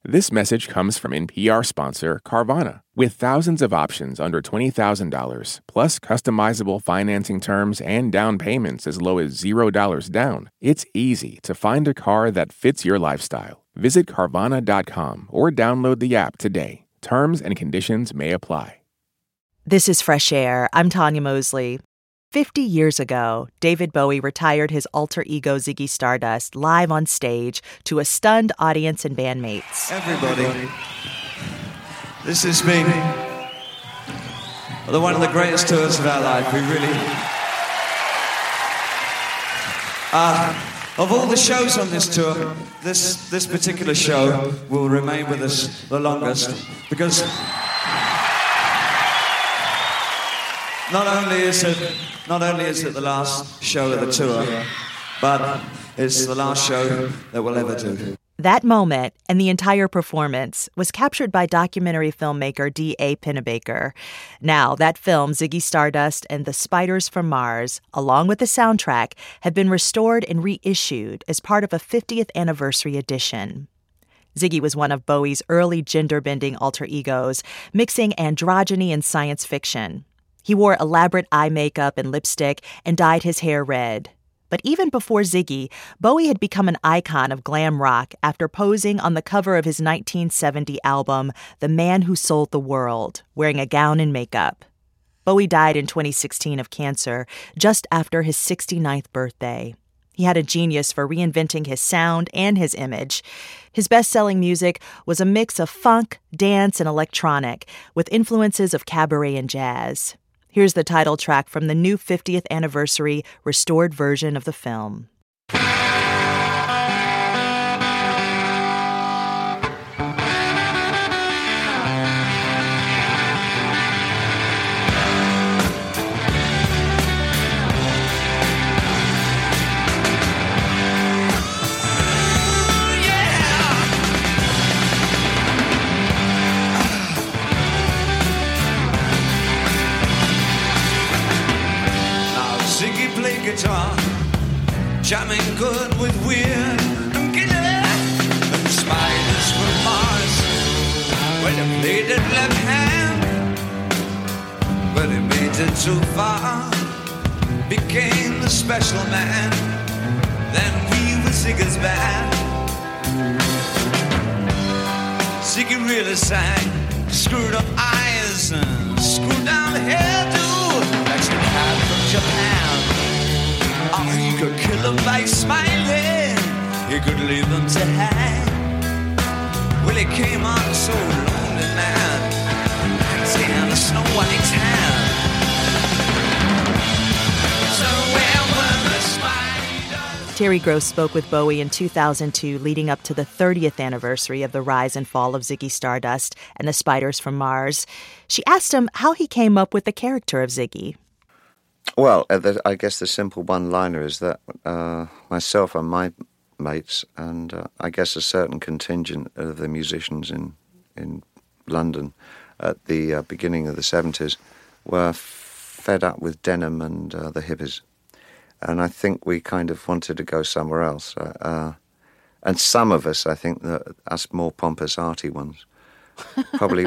This message comes from NPR sponsor Carvana. With thousands of options under $20,000, plus customizable financing terms and down payments as low as $0 down, it's easy to find a car that fits your lifestyle. Visit Carvana.com or download the app today. Terms and conditions may apply. This is Fresh Air. I'm Tanya Mosley. 50 years ago, David Bowie retired his alter ego Ziggy Stardust live on stage to a stunned audience and bandmates. Everybody, this has been one of the greatest tours of our life. We really... of all the shows on this tour, this particular show will remain with us the longest because not only is it the last show of the tour, but it's the last show that we'll ever do. That moment and the entire performance was captured by documentary filmmaker D.A. Pennebaker. Now, that film, Ziggy Stardust and the Spiders from Mars, along with the soundtrack, have been restored and reissued as part of a 50th anniversary edition. Ziggy was one of Bowie's early gender-bending alter egos, mixing androgyny and science fiction. He wore elaborate eye makeup and lipstick and dyed his hair red. But even before Ziggy, Bowie had become an icon of glam rock after posing on the cover of his 1970 album, The Man Who Sold the World, wearing a gown and makeup. Bowie died in 2016 of cancer, just after his 69th birthday. He had a genius for reinventing his sound and his image. His best-selling music was a mix of funk, dance, and electronic, with influences of cabaret and jazz. Here's the title track from the new 50th anniversary restored version of the film. Guitar, jamming good with weird and killer and spiders from Mars. Well, he played it left hand, but he made it too far. Became the special man. Then we were Ziggy's band. Ziggy really sang, screwed up eyes and screwed down the hairdo. That's the cat from Japan. Oh, he could kill them by smiling. He could leave them to hang. Well, he came on so lonely, man. He had a snow white tan. So where were the spiders? Terry Gross spoke with Bowie in 2002, leading up to the 30th anniversary of the rise and fall of Ziggy Stardust and the Spiders from Mars. She asked him how he came up with the character of Ziggy. Well, I guess the simple one-liner is that myself and my mates, and I guess a certain contingent of the musicians in London at the beginning of the 70s, were fed up with denim and the hippies. And I think we kind of wanted to go somewhere else. And some of us, I think, us more pompous, arty ones, probably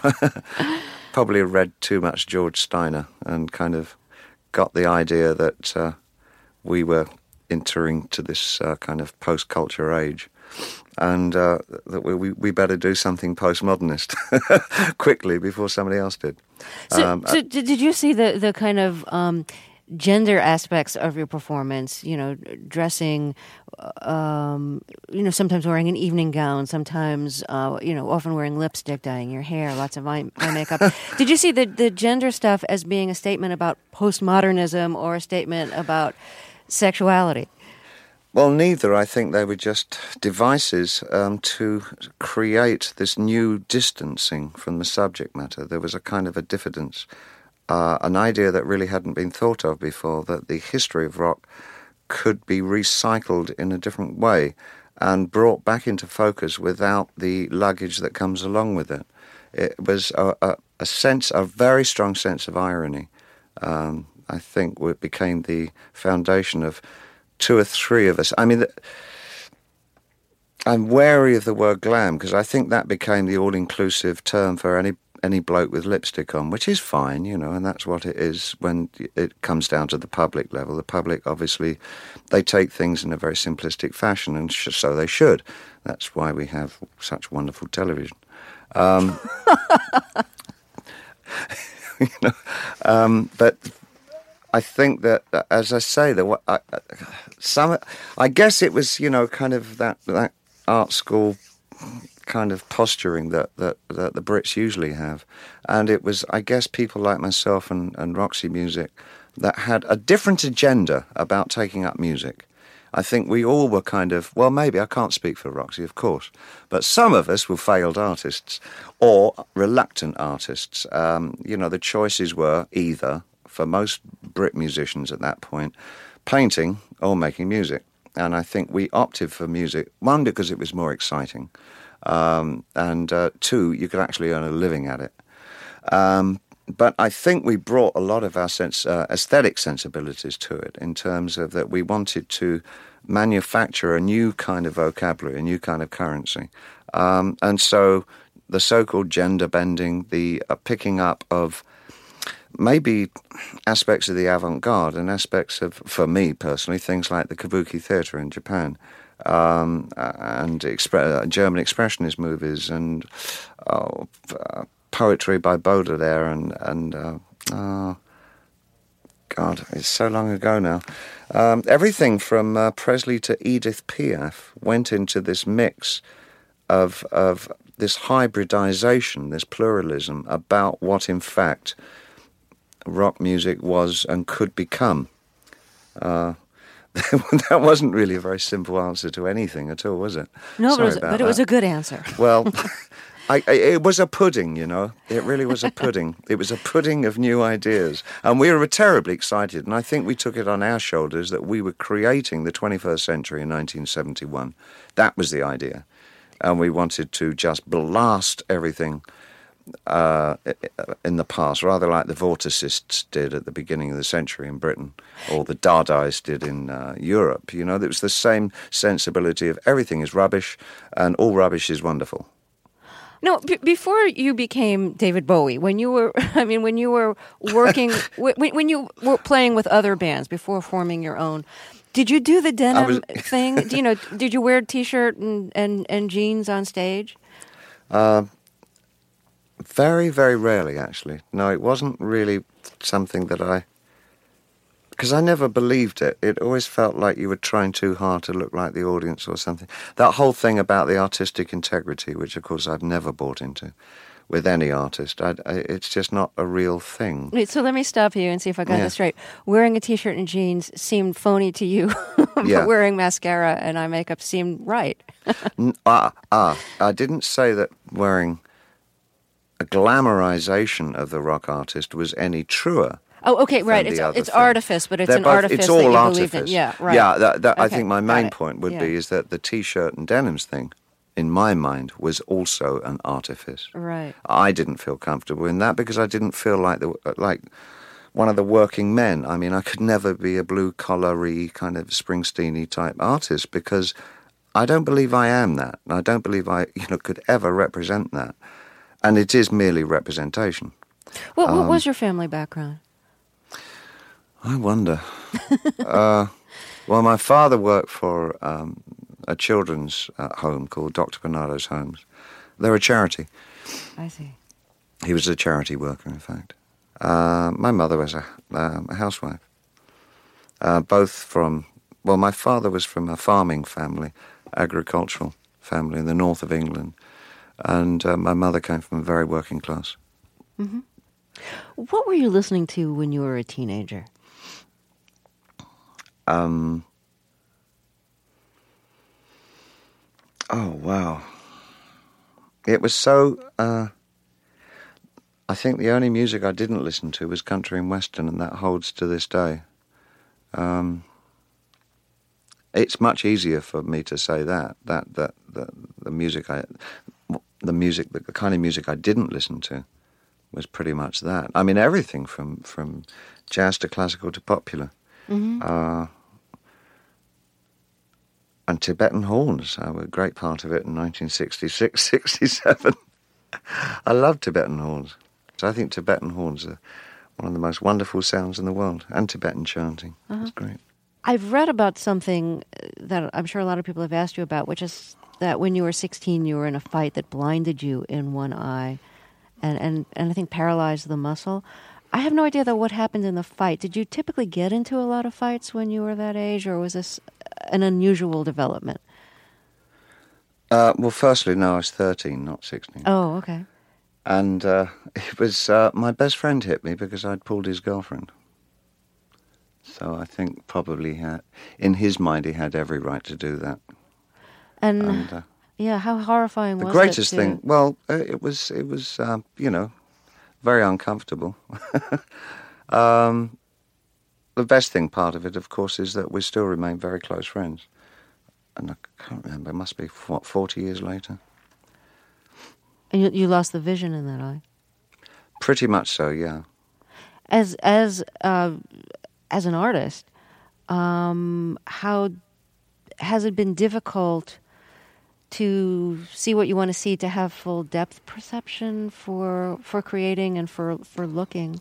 read too much George Steiner and kind of got the idea that we were entering to this kind of post-culture age, and that we better do something postmodernist quickly before somebody else did. So did you see the kind of gender aspects of your performance? You know, dressing, sometimes wearing an evening gown, sometimes, often wearing lipstick, dyeing your hair, lots of eye makeup. Did you see the gender stuff as being a statement about postmodernism or a statement about sexuality? Well, neither. I think they were just devices to create this new distancing from the subject matter. There was a kind of a diffidence, an idea that really hadn't been thought of before, that the history of rock could be recycled in a different way and brought back into focus without the luggage that comes along with it. It was a very strong sense of irony. I think it became the foundation of two or three of us. I mean, I'm wary of the word glam because I think that became the all-inclusive term for any bloke with lipstick on, which is fine, you know, and that's what it is when it comes down to the public level. The public, obviously, they take things in a very simplistic fashion, and so they should. That's why we have such wonderful television. You know, but I think that, as I say, I guess it was, you know, kind of that art school kind of posturing that the Brits usually have. And it was, I guess, people like myself and Roxy Music that had a different agenda about taking up music. I think we all were kind of, well, maybe, I can't speak for Roxy, of course, but some of us were failed artists or reluctant artists. You know, the choices were either, for most Brit musicians at that point, painting or making music. And I think we opted for music, one, because it was more exciting, and two, you could actually earn a living at it. But I think we brought a lot of our aesthetic sensibilities to it, in terms of that we wanted to manufacture a new kind of vocabulary, a new kind of currency. And so the so-called gender bending, the picking up of maybe aspects of the avant-garde and aspects of, for me personally, things like the Kabuki theatre in Japan, and German expressionist movies, and poetry by Baudelaire, and God, it's so long ago now. Everything from Presley to Edith Piaf went into this mix of this hybridization, this pluralism about what, in fact, rock music was and could become. That wasn't really a very simple answer to anything at all, was it? No, but it was a good answer. Well, it was a pudding, you know. It really was a pudding. It was a pudding of new ideas. And we were terribly excited, and I think we took it on our shoulders that we were creating the 21st century in 1971. That was the idea. And we wanted to just blast everything in the past, rather like the Vorticists did at the beginning of the century in Britain, or the Dadaists did in Europe. You know, there was the same sensibility of everything is rubbish and all rubbish is wonderful. No, before you became David Bowie, when you were working, when you were playing with other bands before forming your own, did you do the denim thing? You know, did you wear a T-shirt and jeans on stage? Very, very rarely, actually. No, it wasn't really something that because I never believed it. It always felt like you were trying too hard to look like the audience or something. That whole thing about the artistic integrity, which, of course, I've never bought into with any artist. It's just not a real thing. Wait, so let me stop you and see if I got this straight. Wearing a T-shirt and jeans seemed phony to you, but wearing mascara and eye makeup seemed right. I didn't say that wearing a glamorization of the rock artist was any truer. Oh, okay, right. It's artifice, but it's an artifice it's all that you artifice. believe in. Yeah, right. Yeah, okay, I think my main point point would be is that the T-shirt and denims thing, in my mind, was also an artifice. Right. I didn't feel comfortable in that because I didn't feel like one of the working men. I mean, I could never be a blue-collar-y kind of Springsteen-y type artist because I don't believe I am that. I don't believe I could ever represent that. And it is merely representation. What was your family background? I wonder. Well, my father worked for a children's home called Dr. Bernardo's Homes. They're a charity. I see. He was a charity worker, in fact. My mother was a housewife. My father was from a farming family, agricultural family in the north of England. And my mother came from a very working class. Mm-hmm. What were you listening to when you were a teenager? Oh, wow. It was so... I think the only music I didn't listen to was country and western, and that holds to this day. It's much easier for me to say that the kind of music I didn't listen to was pretty much that. I mean, everything from jazz to classical to popular. Mm-hmm. And Tibetan Horns were a great part of it in 1966, 67. I love Tibetan Horns. So I think Tibetan Horns are one of the most wonderful sounds in the world, and Tibetan chanting. It's great. I've read about something that I'm sure a lot of people have asked you about, which is that when you were 16, you were in a fight that blinded you in one eye and I think paralyzed the muscle. I have no idea, though, what happened in the fight. Did you typically get into a lot of fights when you were that age, or was this an unusual development? Well, firstly, no, I was 13, not 16. Oh, okay. And it was my best friend hit me because I'd pulled his girlfriend. So I think probably in his mind he had every right to do that. And yeah, how horrifying was it? The greatest thing, well, it was very uncomfortable. The best thing part of it, of course, is that we still remain very close friends. And I can't remember, it must be, 40 years later. And you lost the vision in that eye? Pretty much so, yeah. As an artist, how has it been difficult to see what you want to see, to have full depth perception for creating and for looking?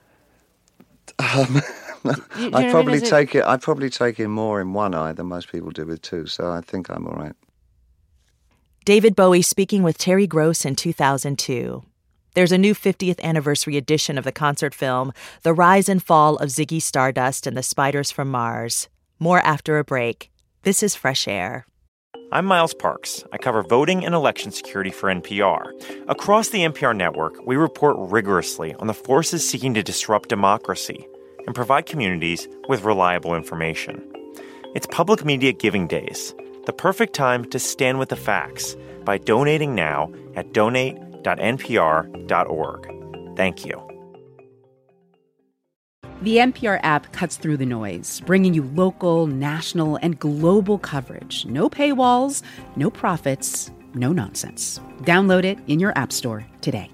I probably take in more in one eye than most people do with two, so I think I'm all right. David Bowie speaking with Terry Gross in 2002. There's a new 50th anniversary edition of the concert film, The Rise and Fall of Ziggy Stardust and the Spiders from Mars. More after a break. This is Fresh Air. I'm Miles Parks. I cover voting and election security for NPR. Across the NPR network, we report rigorously on the forces seeking to disrupt democracy and provide communities with reliable information. It's Public Media Giving Days, the perfect time to stand with the facts by donating now at donate.npr.org. Thank you. The NPR app cuts through the noise, bringing you local, national, and global coverage. No paywalls, no profits, no nonsense. Download it in your app store today.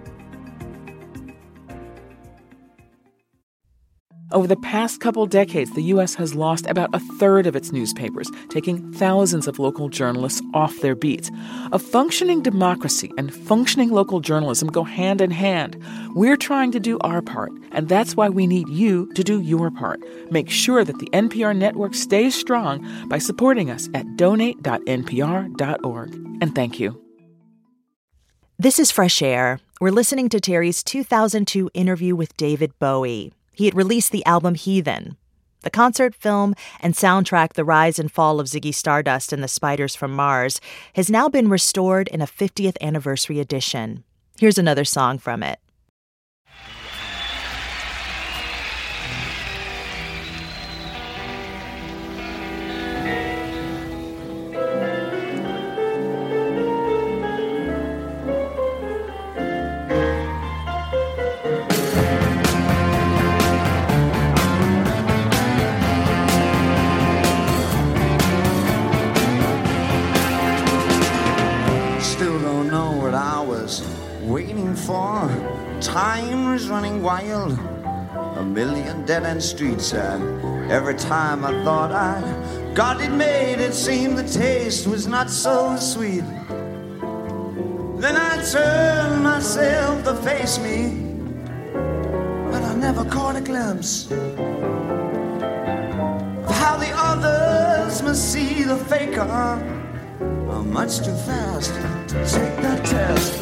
Over the past couple decades, the U.S. has lost about a third of its newspapers, taking thousands of local journalists off their beats. A functioning democracy and functioning local journalism go hand in hand. We're trying to do our part, and that's why we need you to do your part. Make sure that the NPR network stays strong by supporting us at donate.npr.org. And thank you. This is Fresh Air. We're listening to Terry's 2002 interview with David Bowie. He had released the album Heathen. The concert film and soundtrack The Rise and Fall of Ziggy Stardust and the Spiders from Mars has now been restored in a 50th anniversary edition. Here's another song from it. Time is running wild, a million dead-end streets, and every time I thought I got it made, it seemed the taste was not so sweet. Then I turned myself to face me, but I never caught a glimpse of how the others must see the faker. I'm much too fast to take that test.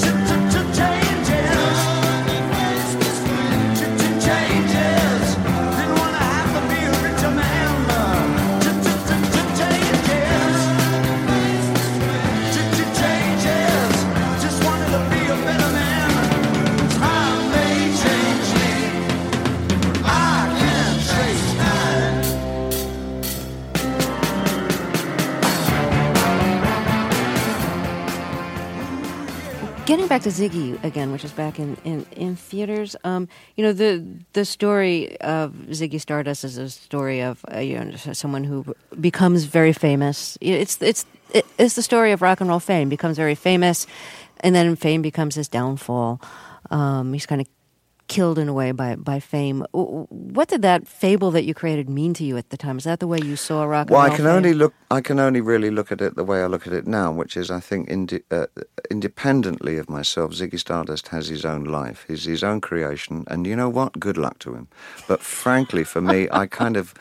Getting back to Ziggy again, which is back in theaters, the story of Ziggy Stardust is a story of someone who becomes very famous. It's the story of rock and roll fame. Becomes very famous, and then fame becomes his downfall. He's kind of killed in a way by fame. What did that fable that you created mean to you at the time? Is that the way you saw rock and roll? Well, I can only really look at it the way I look at it now, which is, I think, independently of myself, Ziggy Stardust has his own life. He's his own creation, and you know what? Good luck to him. But frankly, for me, I kind of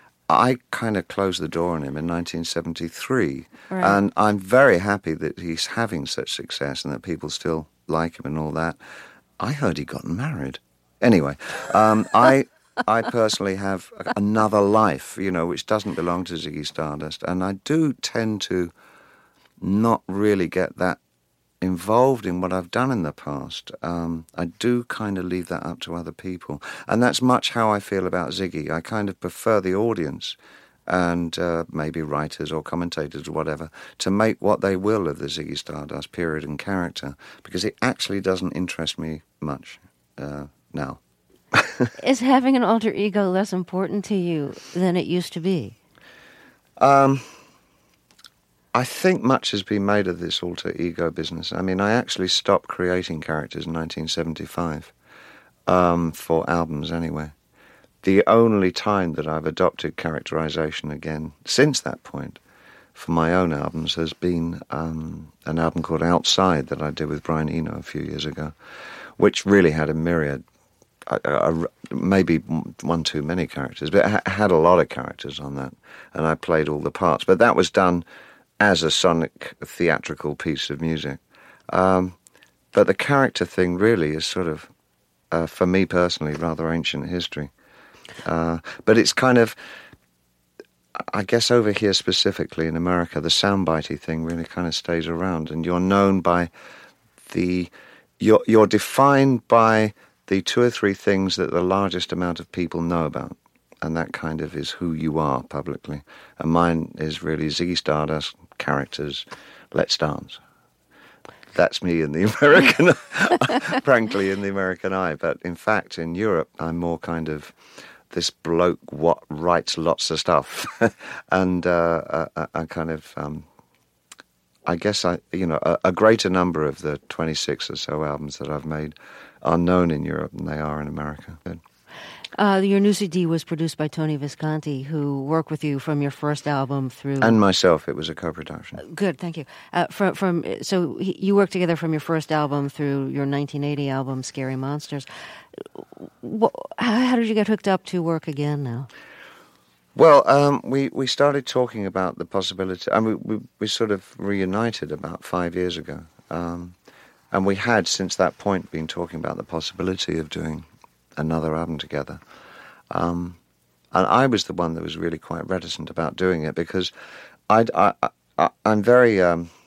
closed the door on him in 1973, right. And I'm very happy that he's having such success and that people still like him and all that. I heard he'd gotten married. Anyway, I personally have another life, which doesn't belong to Ziggy Stardust, and I do tend to not really get that involved in what I've done in the past. I do kind of leave that up to other people, and that's much how I feel about Ziggy. I kind of prefer the audience and maybe writers or commentators or whatever to make what they will of the Ziggy Stardust period and character, because it actually doesn't interest me much now. Is having an alter ego less important to you than it used to be? I think much has been made of this alter ego business. I mean, I actually stopped creating characters in 1975, for albums anyway. The only time that I've adopted characterization again since that point for my own albums has been an album called Outside that I did with Brian Eno a few years ago, which really had a myriad, maybe one too many characters, but it had a lot of characters on that, and I played all the parts. But that was done as a sonic theatrical piece of music. But the character thing really is sort of, for me personally, rather ancient history. But it's kind of, I guess over here specifically in America, the soundbitey thing really kind of stays around, and you're known by you're defined by the two or three things that the largest amount of people know about, and that kind of is who you are publicly. And mine is really Ziggy Stardust, characters, Let's Dance. That's me in the American, frankly, in the American eye. But in fact, in Europe, I'm more kind of this bloke what writes lots of stuff, and I kind of, I guess a greater number of the 26 or so albums that I've made are known in Europe than they are in America. Good. Your new CD was produced by Tony Visconti, who worked with you from your first album through... And myself, it was a co-production. Good, thank you. So you worked together from your first album through your 1980 album, Scary Monsters. How did you get hooked up to work again now? Well, we started talking about the possibility... I mean, we sort of reunited about 5 years ago. And we had, since that point, been talking about the possibility of doing another album together. And I was the one that was really quite reticent about doing it, because I'm very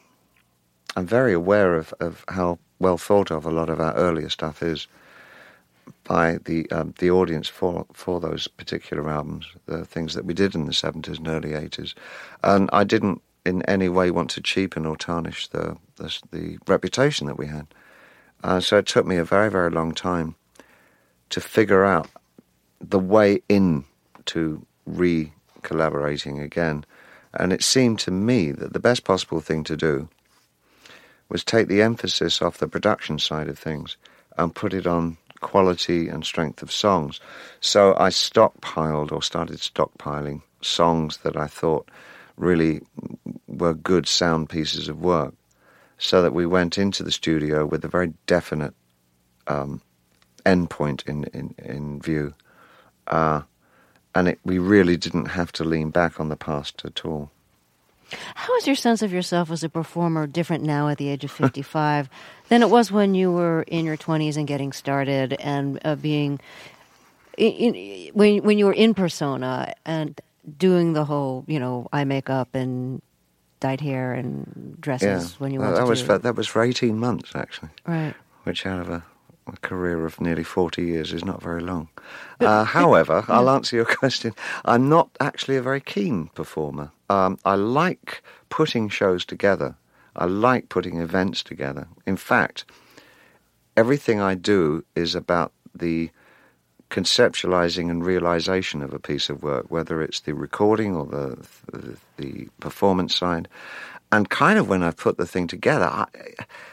aware of how well thought of a lot of our earlier stuff is by the audience for those particular albums, the things that we did in the 70s and early 80s. And I didn't in any way want to cheapen or tarnish the reputation that we had. So it took me a very, very long time to figure out the way in to re-collaborating again. And it seemed to me that the best possible thing to do was take the emphasis off the production side of things and put it on quality and strength of songs. So I started stockpiling songs that I thought really were good sound pieces of work, so that we went into the studio with a very definite endpoint in view, and we really didn't have to lean back on the past at all. How is your sense of yourself as a performer different now at the age of 55 than it was when you were in your 20s and getting started, and being when you were in persona and doing the whole, eye makeup and dyed hair and dresses when you went that was for 18 months, actually. Right. Which out of a career of nearly 40 years is not very long. However, I'll answer your question. I'm not actually a very keen performer. I like putting shows together. I like putting events together. In fact, everything I do is about the conceptualizing and realization of a piece of work, whether it's the recording or the performance side. And kind of when I put the thing together,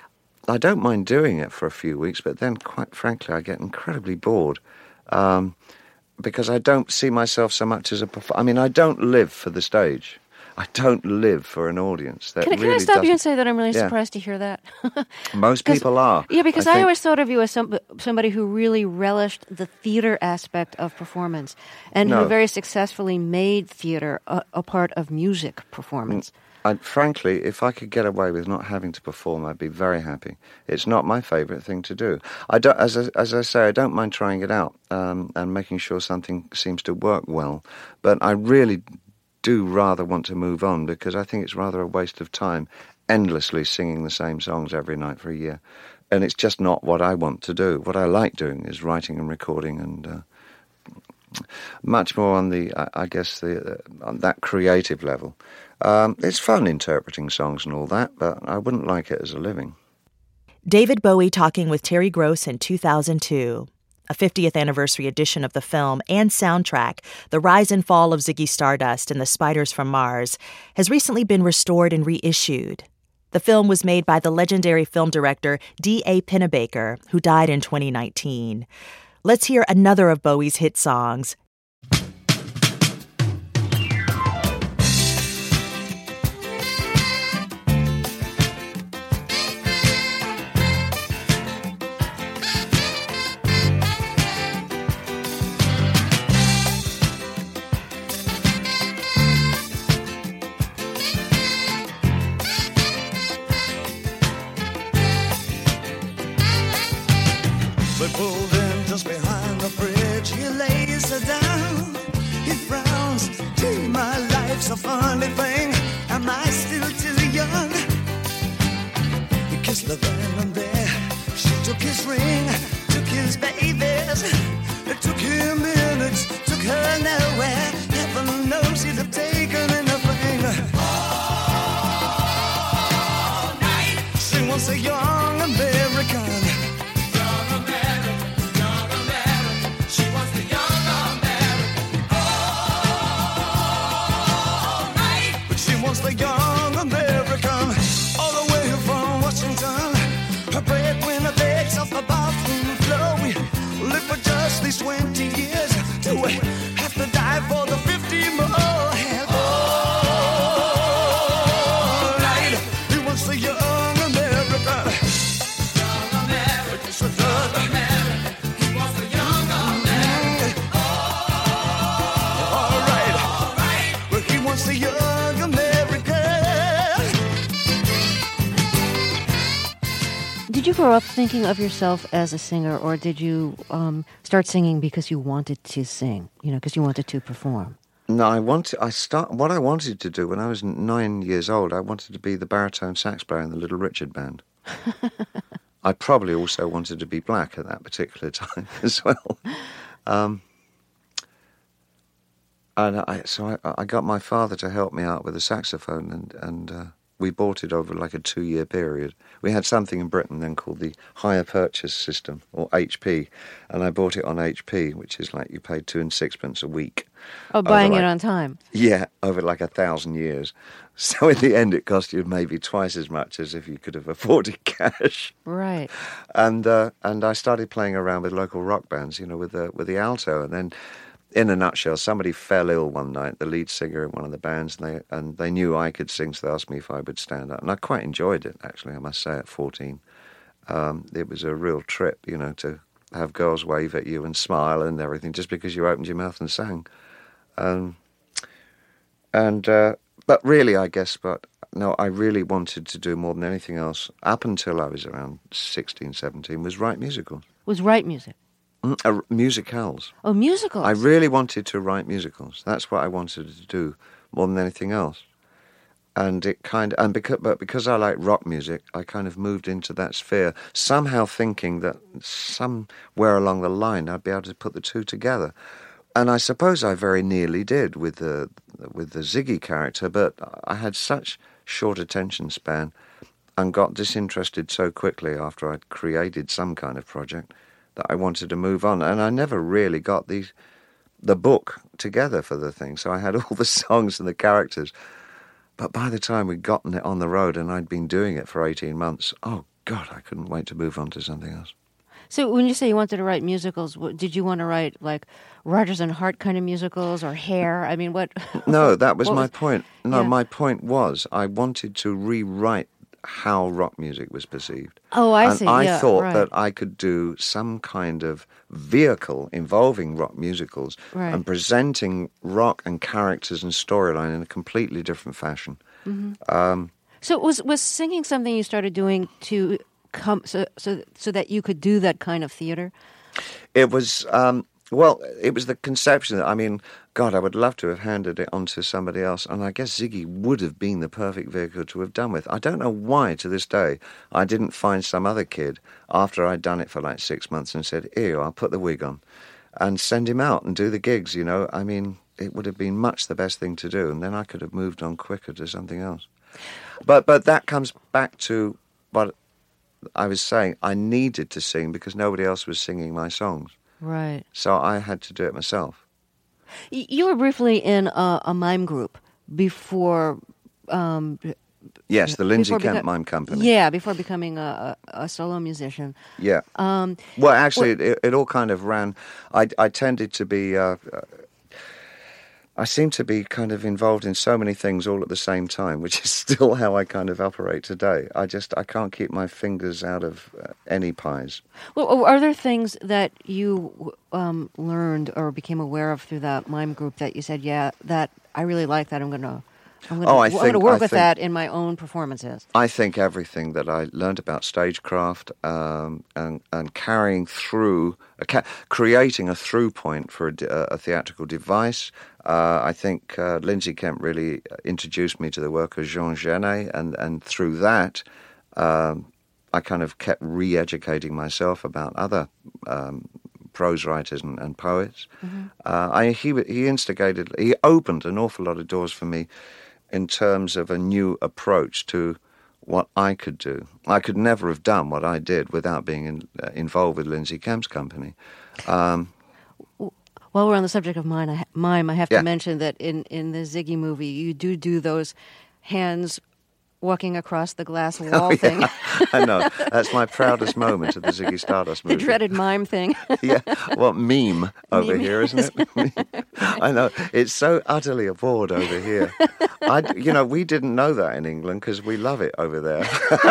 I don't mind doing it for a few weeks, but then, quite frankly, I get incredibly bored because I don't see myself so much as a performer. I mean, I don't live for the stage. I don't live for an audience. That Can I stop you and say that I'm really surprised to hear that? Most people are. Yeah, because I always thought of you as somebody who really relished the theater aspect of performance and who very successfully made theater a part of music performance. Frankly, if I could get away with not having to perform, I'd be very happy. It's not my favourite thing to do. I don't, as I say, I don't mind trying it out and making sure something seems to work well. But I really do rather want to move on because I think it's rather a waste of time endlessly singing the same songs every night for a year. And it's just not what I want to do. What I like doing is writing and recording and much more on the, I guess, on that creative level. It's fun interpreting songs and all that, but I wouldn't like it as a living. David Bowie talking with Terry Gross in 2002. A 50th anniversary edition of the film and soundtrack, The Rise and Fall of Ziggy Stardust and the Spiders from Mars, has recently been restored and reissued. The film was made by the legendary film director D.A. Pennebaker, who died in 2019. Let's hear another of Bowie's hit songs, We pulled in just behind the bridge. He lays her down. He frowns. Gee, my life's a funny thing. Am I still too young? He kissed her then and there. She took his ring, took his babies. It took him minutes, took her nowhere. Heaven knows he'd have taken anything. All night. She wants a young American. The young American, all the way from Washington. Her breadwinner begs off the bathroom floor. We live for just these 20 years till we have to die for the 50 more. And all right, he wants the young American. Young American, it's the young American. He wants the young American. All right, well, he wants the young American. Did you grow up thinking of yourself as a singer, or did you start singing because you wanted to sing? You know, because you wanted to perform. No, what I wanted to do when I was 9 years old, I wanted to be the baritone sax player in the Little Richard Band. I probably also wanted to be black at that particular time as well. So I got my father to help me out with a saxophone, and we bought it over like a 2-year period. We had something in Britain then called the Hire Purchase System, or HP, and I bought it on HP, which is like you paid 2 and 6pence a week. Oh, buying it on time. Yeah, over like 1,000 years. So in the end, it cost you maybe twice as much as if you could have afforded cash. Right. And I started playing around with local rock bands, you know, with the alto, and then, in a nutshell, somebody fell ill one night, the lead singer in one of the bands, and they knew I could sing, so they asked me if I would stand up. And I quite enjoyed it, actually, I must say, at 14. It was a real trip, you know, to have girls wave at you and smile and everything just because you opened your mouth and sang. But really, I guess, I really wanted to do more than anything else, up until I was around 16, 17, was write musicals. Was write music? Musicals. Oh, musicals. I really wanted to write musicals. That's what I wanted to do more than anything else. And because I like rock music, I kind of moved into that sphere, somehow thinking that somewhere along the line I'd be able to put the two together. And I suppose I very nearly did with the Ziggy character, but I had such short attention span and got disinterested so quickly after I'd created some kind of project that I wanted to move on, and I never really got the book together for the thing. So I had all the songs and the characters, but by the time we'd gotten it on the road and I'd been doing it for 18 months, oh God, I couldn't wait to move on to something else. So when you say you wanted to write musicals, did you want to write like Rodgers and Hart kind of musicals or Hair? I mean, what? No, that was my point. No, yeah. my point was I wanted to rewrite how rock music was perceived. Oh, I and see. I thought right. that I could do some kind of vehicle involving rock musicals Right. and presenting rock and characters and storyline in a completely different fashion. Mm-hmm. So was singing something you started doing to come so that you could do that kind of theater? It was, it was the conception. I mean, God, I would love to have handed it on to somebody else, and I guess Ziggy would have been the perfect vehicle to have done with. I don't know why, to this day, I didn't find some other kid after I'd done it for like 6 months and said, here you are, put the wig on, and send him out and do the gigs, you know. I mean, it would have been much the best thing to do, and then I could have moved on quicker to something else. But that comes back to what I was saying. I needed to sing because nobody else was singing my songs. Right. So I had to do it myself. You were briefly in a mime group before... Yes, the Lindsay Kemp Mime Company. Yeah, before becoming a solo musician. Yeah. Well, actually, it all kind of ran... I tended to be... I seem to be kind of involved in so many things all at the same time, which is still how I kind of operate today. I can't keep my fingers out of any pies. Well, are there things that you learned or became aware of through that mime group that you said, yeah, that I really like that, I'm going to work with that in my own performances? I think everything that I learned about stagecraft and carrying through, creating a through point for a theatrical device. I think Lindsay Kemp really introduced me to the work of Jean Genet, and through that, I kind of kept re-educating myself about other prose writers and poets. Mm-hmm. He opened an awful lot of doors for me in terms of a new approach to what I could do. I could never have done what I did without being involved with Lindsay Kemp's company. While we're on the subject of mime, I have to mention that in the Ziggy movie, you do those hands walking across the glass wall thing. I know. That's my proudest moment of the Ziggy Stardust movie. The dreaded mime thing. Yeah. Well, meme over here, isn't it? I know. It's so utterly abhorred over here. We didn't know that in England because we love it over there.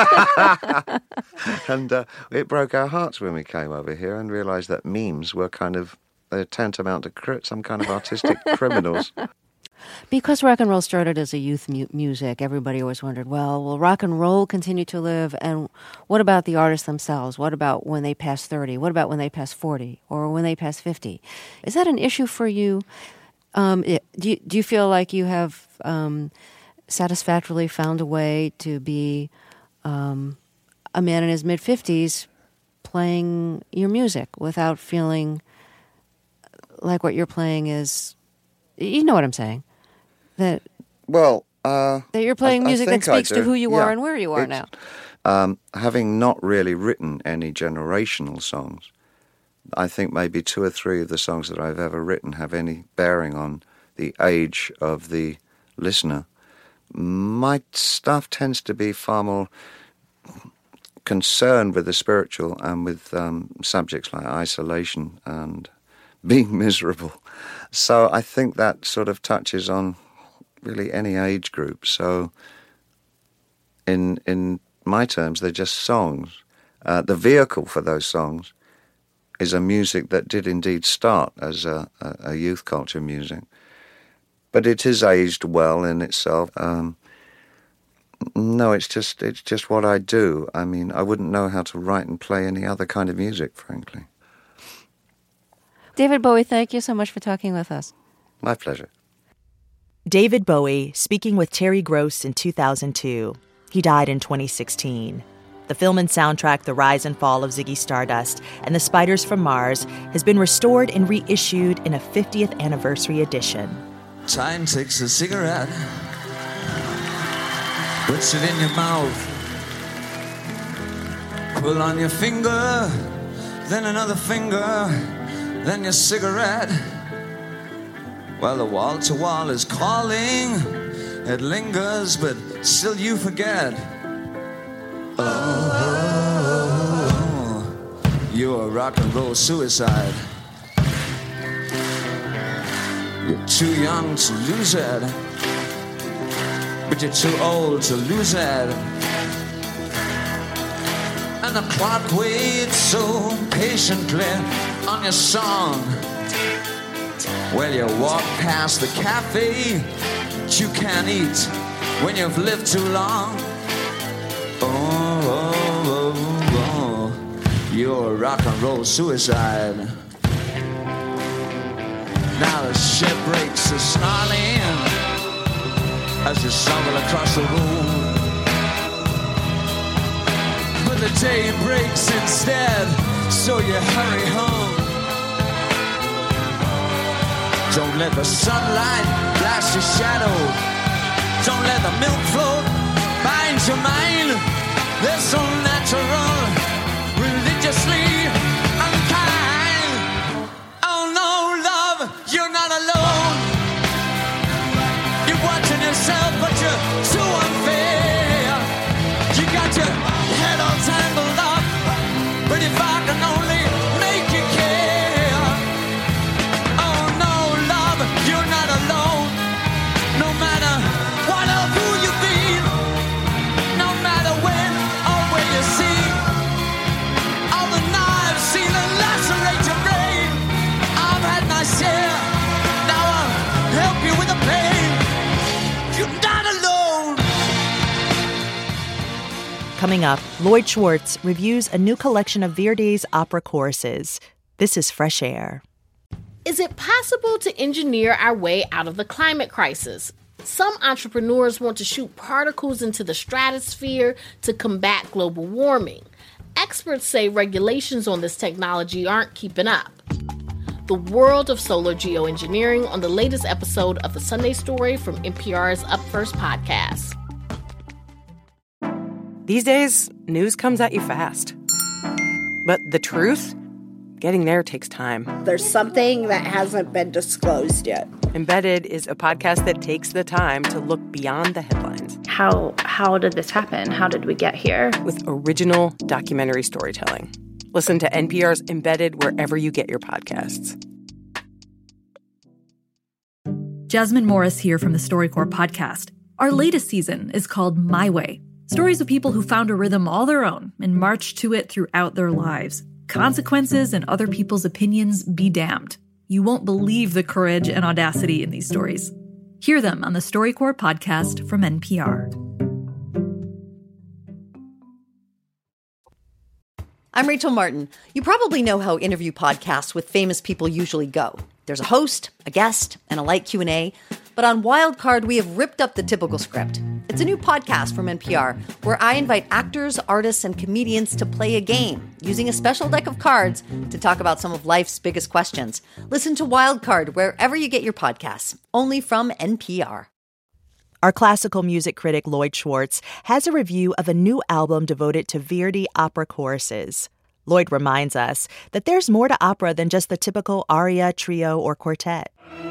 And it broke our hearts when we came over here and realised that memes were kind of tantamount to some kind of artistic criminals. Because rock and roll started as a youth music, everybody always wondered, well, will rock and roll continue to live? And what about the artists themselves? What about when they pass 30? What about when they pass 40? Or when they pass 50? Is that an issue for you? Do you feel like you have satisfactorily found a way to be a man in his mid-50s playing your music without feeling like what you're playing is... You know what I'm saying? That you're playing music that speaks to who you are and where you are now. Having not really written any generational songs, I think maybe 2 or 3 of the songs that I've ever written have any bearing on the age of the listener. My stuff tends to be far more concerned with the spiritual and with subjects like isolation and being miserable. So I think that sort of touches on really any age group. So in my terms, they're just songs. The vehicle for those songs is a music that did indeed start as a youth culture music. But it is aged well in itself. No, it's just what I do. I mean, I wouldn't know how to write and play any other kind of music, frankly. David Bowie, thank you so much for talking with us. My pleasure. David Bowie speaking with Terry Gross in 2002. He died in 2016. The film and soundtrack The Rise and Fall of Ziggy Stardust and The Spiders from Mars has been restored and reissued in a 50th anniversary edition. Time takes a cigarette, puts it in your mouth, pull on your finger, then another finger, then your cigarette. Well, the wall-to-wall is calling. It lingers, but still you forget. Oh. You're a rock and roll suicide. You're too young to lose it, but you're too old to lose it. And the clock waits so patiently on your song. Well, you walk past the cafe that you can't eat when you've lived too long. Oh, you're a rock and roll suicide. Now the ship breaks a snarling as you stumble across the road. But the day breaks instead, so you hurry home. Don't let the sunlight blast your shadow. Don't let the milk float bind your mind. They're so natural, religiously unkind. Oh no, love, you're not alone. You're watching yourself, but you're too unfair. You got your head all tangled up, but if I can only make you care. Oh no, love, you're not alone. No matter what or who you've been, no matter when or where you see, all the knives seem to lacerate your brain. I've had my share, now I'll help you with the pain. You're not alone. Coming up, Lloyd Schwartz reviews a new collection of Verdi's opera choruses. This is Fresh Air. Is it possible to engineer our way out of the climate crisis? Some entrepreneurs want to shoot particles into the stratosphere to combat global warming. Experts say regulations on this technology aren't keeping up. The world of solar geoengineering on the latest episode of The Sunday Story from NPR's Up First podcast. These days, news comes at you fast. But the truth? Getting there takes time. There's something that hasn't been disclosed yet. Embedded is a podcast that takes the time to look beyond the headlines. How did this happen? How did we get here? With original documentary storytelling. Listen to NPR's Embedded wherever you get your podcasts. Jasmine Morris here from the StoryCorps podcast. Our latest season is called My Way. Stories of people who found a rhythm all their own and marched to it throughout their lives. Consequences and other people's opinions be damned. You won't believe the courage and audacity in these stories. Hear them on the StoryCorps podcast from NPR. I'm Rachel Martin. You probably know how interview podcasts with famous people usually go. There's a host, a guest, and a light Q&A. But on Wildcard, we have ripped up the typical script. It's a new podcast from NPR where I invite actors, artists, and comedians to play a game using a special deck of cards to talk about some of life's biggest questions. Listen to Wildcard wherever you get your podcasts, only from NPR. Our classical music critic Lloyd Schwartz has a review of a new album devoted to Verdi opera choruses. Lloyd reminds us that there's more to opera than just the typical aria, trio, or quartet.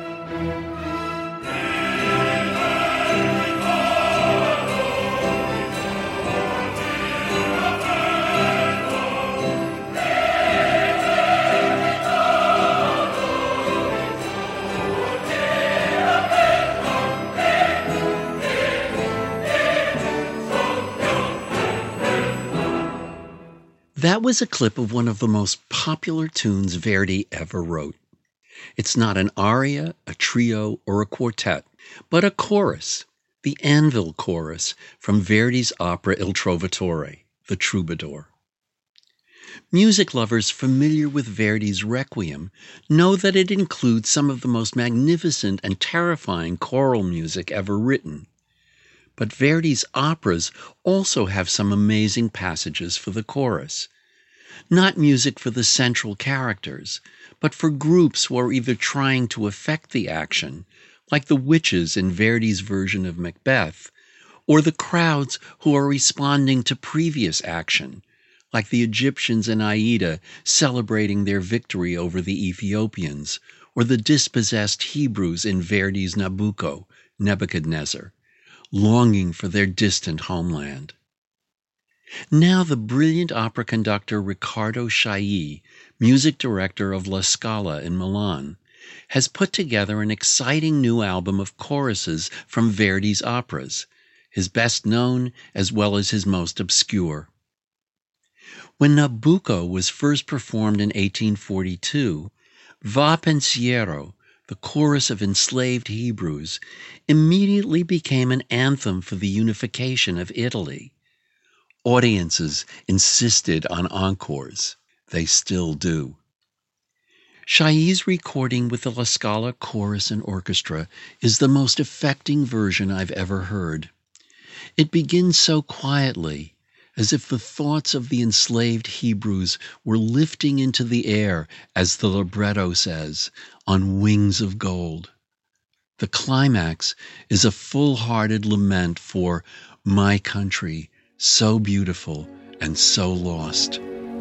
That was a clip of one of the most popular tunes Verdi ever wrote. It's not an aria, a trio, or a quartet, but a chorus, the Anvil Chorus from Verdi's opera Il Trovatore, The Troubadour. Music lovers familiar with Verdi's Requiem know that it includes some of the most magnificent and terrifying choral music ever written. But Verdi's operas also have some amazing passages for the chorus. Not music for the central characters, but for groups who are either trying to affect the action, like the witches in Verdi's version of Macbeth, or the crowds who are responding to previous action, like the Egyptians in Aida celebrating their victory over the Ethiopians, or the dispossessed Hebrews in Verdi's Nabucco, Nebuchadnezzar, longing for their distant homeland. Now the brilliant opera conductor Riccardo Chailly, music director of La Scala in Milan, has put together an exciting new album of choruses from Verdi's operas, his best known as well as his most obscure. When Nabucco was first performed in 1842, Va Pensiero, the chorus of enslaved Hebrews, immediately became an anthem for the unification of Italy. Audiences insisted on encores. They still do. Chailly's recording with the La Scala Chorus and Orchestra is the most affecting version I've ever heard. It begins so quietly, as if the thoughts of the enslaved Hebrews were lifting into the air, as the libretto says, on wings of gold. The climax is a full-hearted lament for my country, so beautiful and so lost.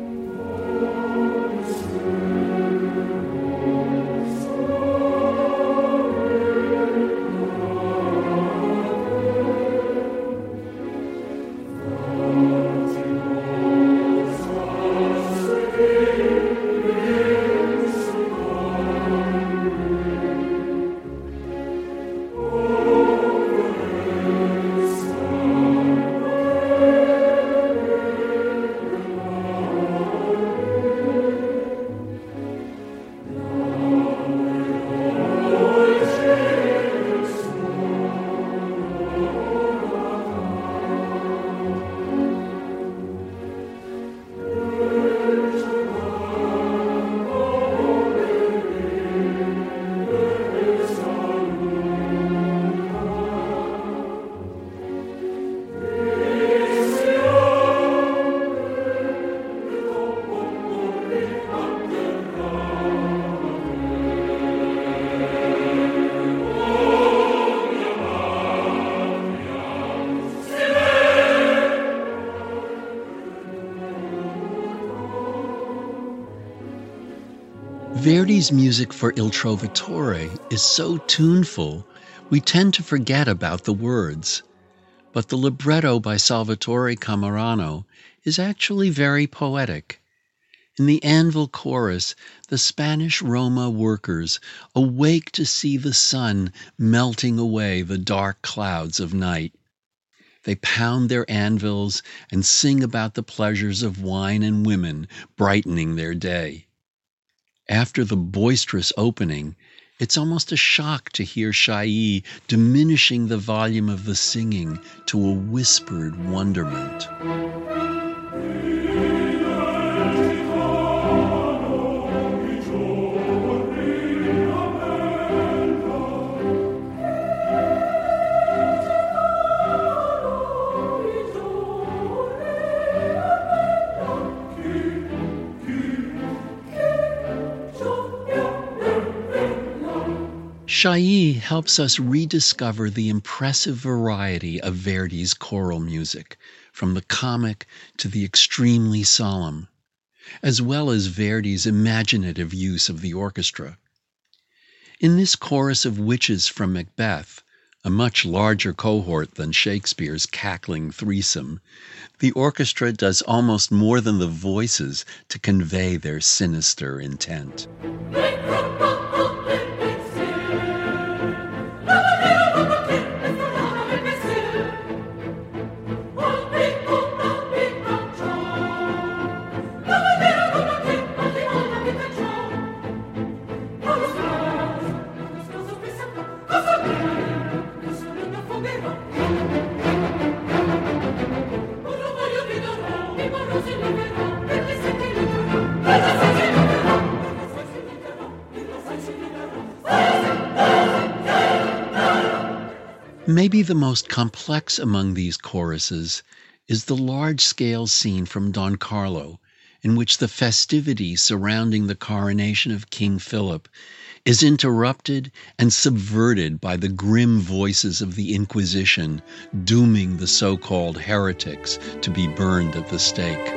Verdi's music for Il Trovatore is so tuneful, we tend to forget about the words. But the libretto by Salvatore Camerano is actually very poetic. In the Anvil chorus, the Spanish Roma workers awake to see the sun melting away the dark clouds of night. They pound their anvils and sing about the pleasures of wine and women brightening their day. After the boisterous opening, it's almost a shock to hear Chailly diminishing the volume of the singing to a whispered wonderment. Chailly helps us rediscover the impressive variety of Verdi's choral music, from the comic to the extremely solemn, as well as Verdi's imaginative use of the orchestra. In this chorus of witches from Macbeth, a much larger cohort than Shakespeare's cackling threesome, the orchestra does almost more than the voices to convey their sinister intent. Maybe the most complex among these choruses is the large-scale scene from Don Carlo, in which the festivities surrounding the coronation of King Philip is interrupted and subverted by the grim voices of the Inquisition, dooming the so-called heretics to be burned at the stake.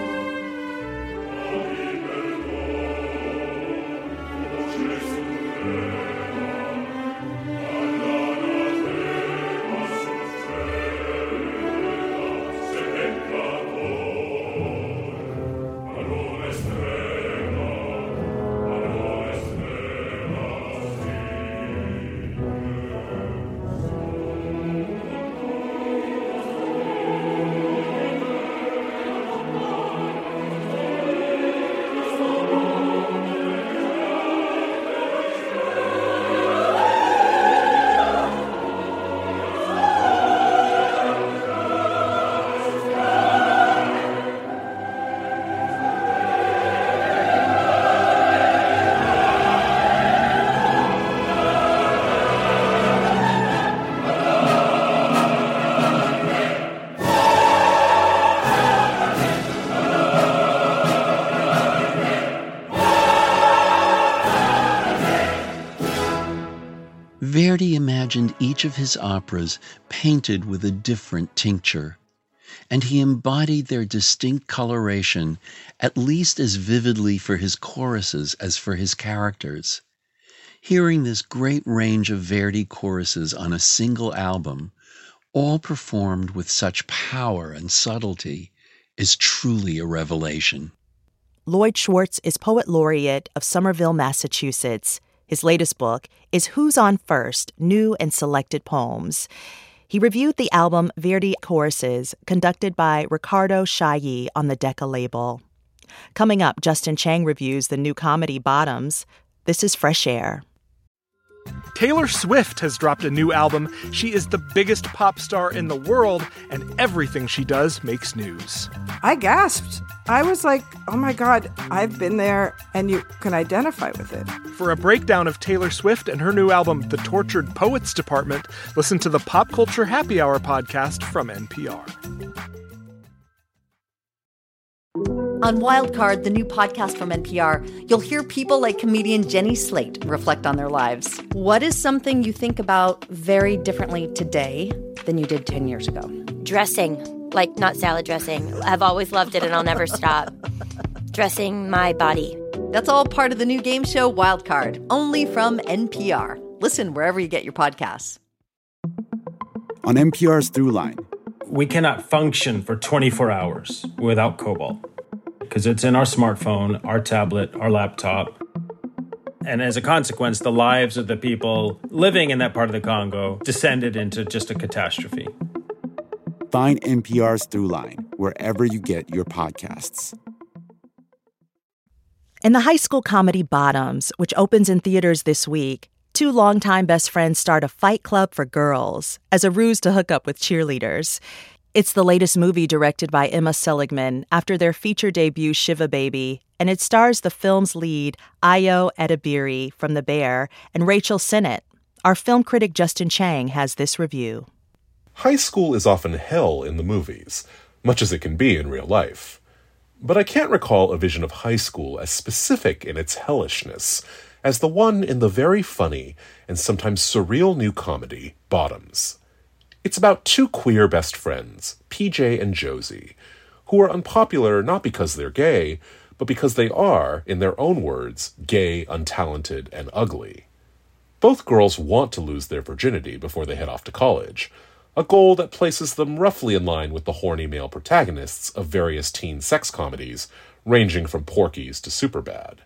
Verdi imagined each of his operas painted with a different tincture, and he embodied their distinct coloration at least as vividly for his choruses as for his characters. Hearing this great range of Verdi choruses on a single album, all performed with such power and subtlety, is truly a revelation. Lloyd Schwartz is Poet Laureate of Somerville, Massachusetts. His latest book is Who's On First? New and Selected Poems. He reviewed the album Verdi Choruses, conducted by Ricardo Chailly on the Decca label. Coming up, Justin Chang reviews the new comedy Bottoms. This is Fresh Air. Taylor Swift has dropped a new album. She is the biggest pop star in the world, and everything she does makes news. I gasped. I was like, oh my God, I've been there, and you can identify with it. For a breakdown of Taylor Swift and her new album, The Tortured Poets Department, listen to the Pop Culture Happy Hour podcast from NPR. On Wildcard, the new podcast from NPR, you'll hear people like comedian Jenny Slate reflect on their lives. What is something you think about very differently today than you did 10 years ago? Dressing, like not salad dressing. I've always loved it and I'll never stop. Dressing my body. That's all part of the new game show Wildcard, only from NPR. Listen wherever you get your podcasts. On NPR's Throughline. We cannot function for 24 hours without cobalt because it's in our smartphone, our tablet, our laptop. And as a consequence, the lives of the people living in that part of the Congo descended into just a catastrophe. Find NPR's Throughline wherever you get your podcasts. In the high school comedy Bottoms, which opens in theaters this week, two longtime best friends start a fight club for girls as a ruse to hook up with cheerleaders. It's the latest movie directed by Emma Seligman after their feature debut Shiva Baby, and it stars the film's lead, Ayo Edebiri from The Bear, and Rachel Sennett. Our film critic Justin Chang has this review. High school is often hell in the movies, much as it can be in real life. But I can't recall a vision of high school as specific in its hellishness as the one in the very funny and sometimes surreal new comedy, Bottoms. It's about two queer best friends, PJ and Josie, who are unpopular not because they're gay, but because they are, in their own words, gay, untalented, and ugly. Both girls want to lose their virginity before they head off to college, a goal that places them roughly in line with the horny male protagonists of various teen sex comedies, ranging from Porky's to Superbad.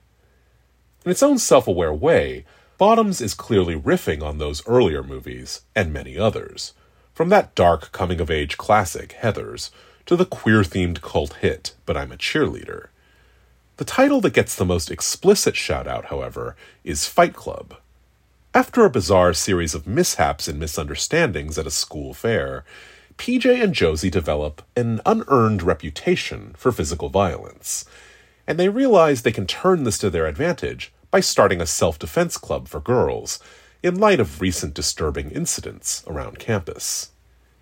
In its own self-aware way, Bottoms is clearly riffing on those earlier movies, and many others. From that dark coming-of-age classic, Heathers, to the queer-themed cult hit, But I'm a Cheerleader. The title that gets the most explicit shout-out, however, is Fight Club. After a bizarre series of mishaps and misunderstandings at a school fair, PJ and Josie develop an unearned reputation for physical violence, and they realize they can turn this to their advantage by starting a self-defense club for girls, in light of recent disturbing incidents around campus.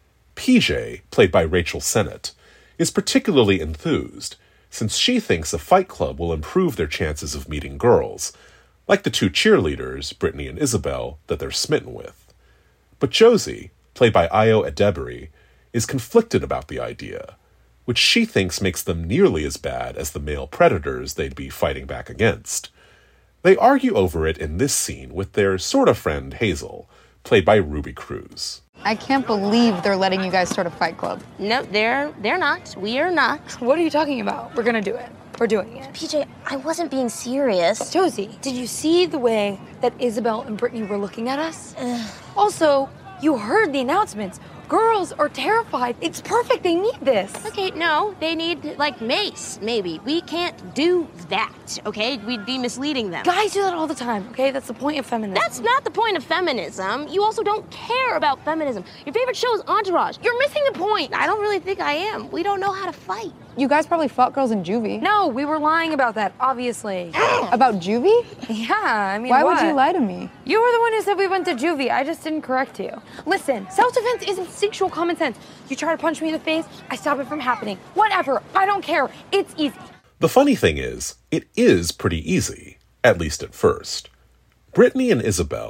PJ, played by Rachel Sennett, is particularly enthused, since she thinks a fight club will improve their chances of meeting girls, like the two cheerleaders, Brittany and Isabel, that they're smitten with. But Josie, played by Ayo Edebiri, is conflicted about the idea, which she thinks makes them nearly as bad as the male predators they'd be fighting back against. They argue over it in this scene with their sort of friend Hazel, played by Ruby Cruz. I can't believe they're letting you guys start a fight club. No, they're not. We are not. What are you talking about? We're gonna do it. We're doing it. PJ, I wasn't being serious. Josie, did you see the way that Isabel and Brittany were looking at us? Also, you heard the announcements. Girls are terrified. It's perfect. They need this. Okay, no, they need, like, mace, maybe. We can't do that, okay? We'd be misleading them. Guys do that all the time, okay? That's the point of feminism. That's not the point of feminism. You also don't care about feminism. Your favorite show is Entourage. You're missing the point. I don't really think I am. We don't know how to fight. You guys probably fought girls in juvie. No, we were lying about that, obviously. About juvie? Yeah, I mean, Why would you lie to me? You were the one who said we went to juvie. I just didn't correct you. Listen, self-defense is instinctual common sense. You try to punch me in the face, I stop it from happening. Whatever, I don't care. It's easy. The funny thing is, it is pretty easy, at least at first. Brittany and Isabel,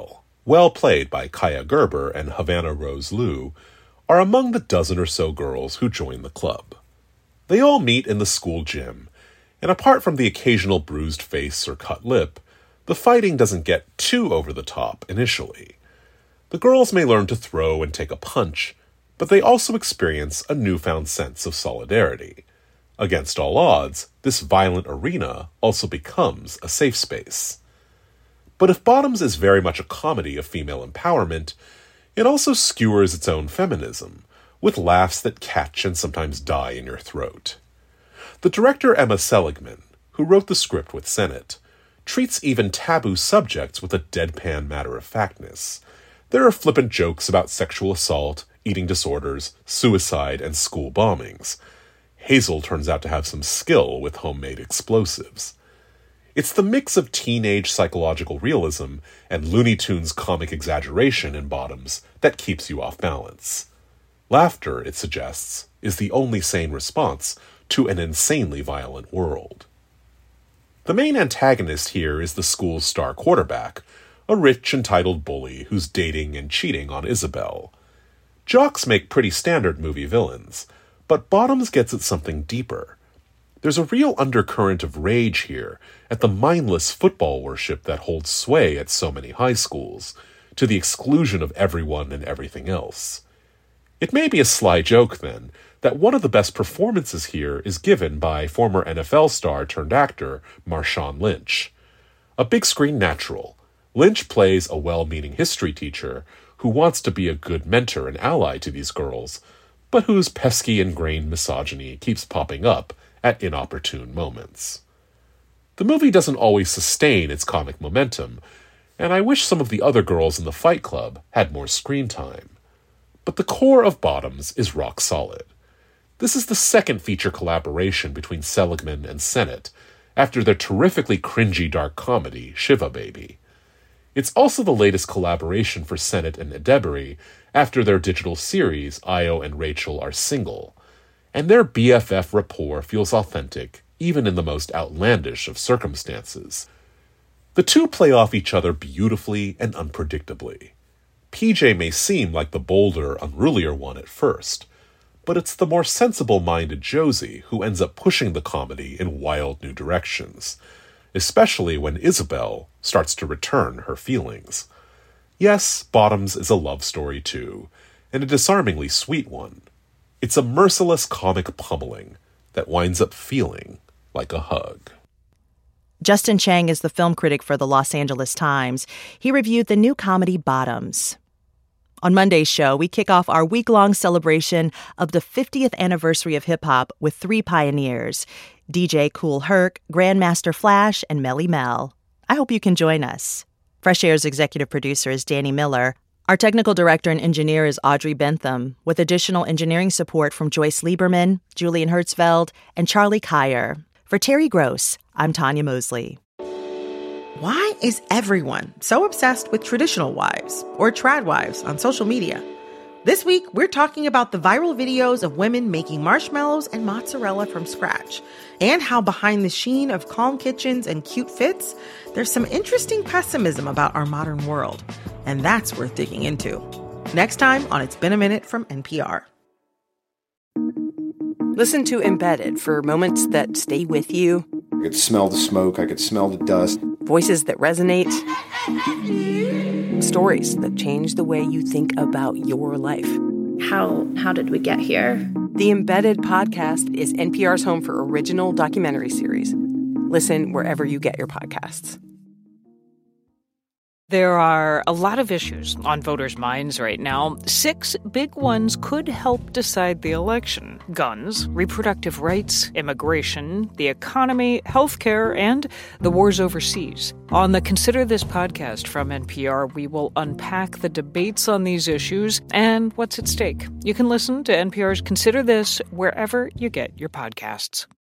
well played by Kaya Gerber and Havana Rose Liu, are among the dozen or so girls who join the club. They all meet in the school gym, and apart from the occasional bruised face or cut lip, the fighting doesn't get too over the top initially. The girls may learn to throw and take a punch, but they also experience a newfound sense of solidarity. Against all odds, this violent arena also becomes a safe space. But if Bottoms is very much a comedy of female empowerment, it also skewers its own feminism, with laughs that catch and sometimes die in your throat. The director Emma Seligman, who wrote the script with Sennett, treats even taboo subjects with a deadpan matter-of-factness. There are flippant jokes about sexual assault, eating disorders, suicide, and school bombings. Hazel turns out to have some skill with homemade explosives. It's the mix of teenage psychological realism and Looney Tunes comic exaggeration in Bottoms that keeps you off balance. Laughter, it suggests, is the only sane response to an insanely violent world. The main antagonist here is the school's star quarterback, a rich, entitled bully who's dating and cheating on Isabel. Jocks make pretty standard movie villains, but Bottoms gets at something deeper. There's a real undercurrent of rage here at the mindless football worship that holds sway at so many high schools, to the exclusion of everyone and everything else. It may be a sly joke, then, that one of the best performances here is given by former NFL star turned actor Marshawn Lynch. A big-screen natural, Lynch plays a well-meaning history teacher who wants to be a good mentor and ally to these girls, but whose pesky ingrained misogyny keeps popping up at inopportune moments. The movie doesn't always sustain its comic momentum, and I wish some of the other girls in the Fight Club had more screen time. But the core of Bottoms is rock solid. This is the second feature collaboration between Seligman and Sennett, after their terrifically cringy dark comedy, Shiva Baby. It's also the latest collaboration for Sennett and Edebiri after their digital series, Io and Rachel Are Single, and their BFF rapport feels authentic, even in the most outlandish of circumstances. The two play off each other beautifully and unpredictably. PJ may seem like the bolder, unrulier one at first, but it's the more sensible-minded Josie who ends up pushing the comedy in wild new directions, especially when Isabel starts to return her feelings. Yes, Bottoms is a love story too, and a disarmingly sweet one. It's a merciless comic pummeling that winds up feeling like a hug. Justin Chang is the film critic for the Los Angeles Times. He reviewed the new comedy Bottoms. On Monday's show, we kick off our week-long celebration of the 50th anniversary of hip-hop with three pioneers, DJ Kool Herc, Grandmaster Flash, and Melly Mel. I hope you can join us. Fresh Air's executive producer is Danny Miller. Our technical director and engineer is Audrey Bentham, with additional engineering support from Joyce Lieberman, Julian Hertzfeld, and Charlie Kyer. For Terry Gross, I'm Tanya Mosley. Why is everyone so obsessed with traditional wives or trad wives on social media? This week, we're talking about the viral videos of women making marshmallows and mozzarella from scratch, and how behind the sheen of calm kitchens and cute fits, there's some interesting pessimism about our modern world. And that's worth digging into. Next time on It's Been a Minute from NPR. Listen to Embedded for moments that stay with you. I could smell the smoke. I could smell the dust. Voices that resonate. Stories that change the way you think about your life. How did we get here? The Embedded podcast is NPR's home for original documentary series. Listen wherever you get your podcasts. There are a lot of issues on voters' minds right now. 6 big ones could help decide the election: guns, reproductive rights, immigration, the economy, healthcare, and the wars overseas. On the Consider This podcast from NPR, we will unpack the debates on these issues and what's at stake. You can listen to NPR's Consider This wherever you get your podcasts.